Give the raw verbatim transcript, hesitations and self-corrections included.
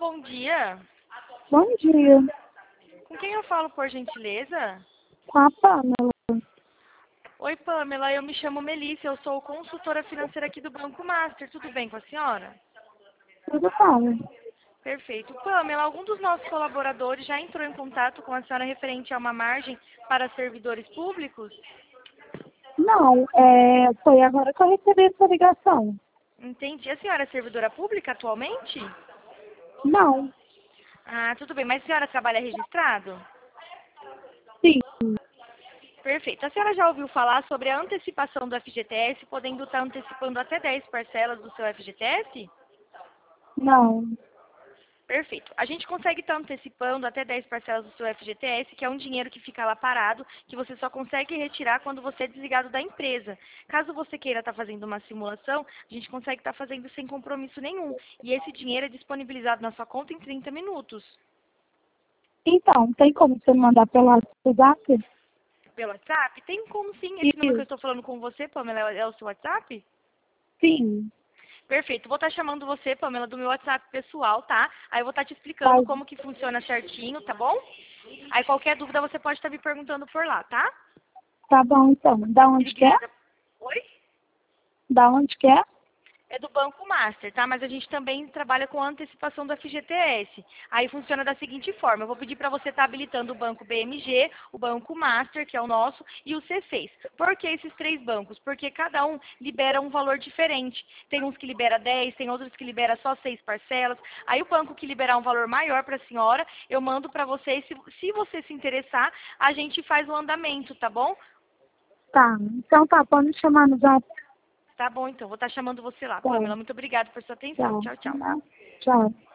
bom dia. Bom dia. Com quem eu falo, por gentileza? Com a Pamela. Oi, Pamela, eu me chamo Melissa, eu sou consultora financeira aqui do Banco Master. Tudo bem com a senhora? Tudo bom? Perfeito. Pamela, algum dos nossos colaboradores já entrou em contato com a senhora referente a uma margem para servidores públicos? Não, é, foi agora que eu recebi essa ligação. Entendi. A senhora é servidora pública atualmente? Não, Ah, tudo bem. Mas a senhora trabalha registrado? sim, Perfeito. A senhora já ouviu falar sobre a antecipação do F G T S, podendo estar antecipando até dez parcelas do seu F G T S? não. Perfeito. A gente consegue estar antecipando até dez parcelas do seu F G T S, que é um dinheiro que fica lá parado, que você só consegue retirar quando você é desligado da empresa. Caso você queira estar fazendo uma simulação, a gente consegue estar fazendo sem compromisso nenhum. E esse dinheiro é disponibilizado na sua conta em trinta minutos. Então, tem como você me mandar pelo WhatsApp? Pelo WhatsApp? Tem como sim. Esse número que eu Isso, estou falando com você, Pamela, é o seu WhatsApp? sim. Perfeito. Vou estar chamando você, Pamela, do meu WhatsApp pessoal, tá? Aí eu vou estar te explicando Faz, como que funciona certinho, tá bom? Aí qualquer dúvida você pode estar me perguntando por lá, tá? tá bom, então. Da onde que é? Obrigada. Oi? Da onde que é? É do Banco Master, tá? Mas a gente também trabalha com a antecipação do F G T S. Aí funciona da seguinte forma: eu vou pedir para você estar habilitando o Banco B M G, o Banco Master, que é o nosso, e o C seis. Por que esses três bancos? Porque cada um libera um valor diferente. Tem uns que libera dez, tem outros que libera só seis parcelas. Aí o banco que liberar um valor maior para a senhora, eu mando para você. E se, se você se interessar, a gente faz o andamento, tá bom? Tá, então tá, pode me chamar no Zap. Tá bom, então. Vou estar chamando você lá, Tá, Pamela. Muito obrigada por sua atenção. tchau. Tchau, tchau. Tchau.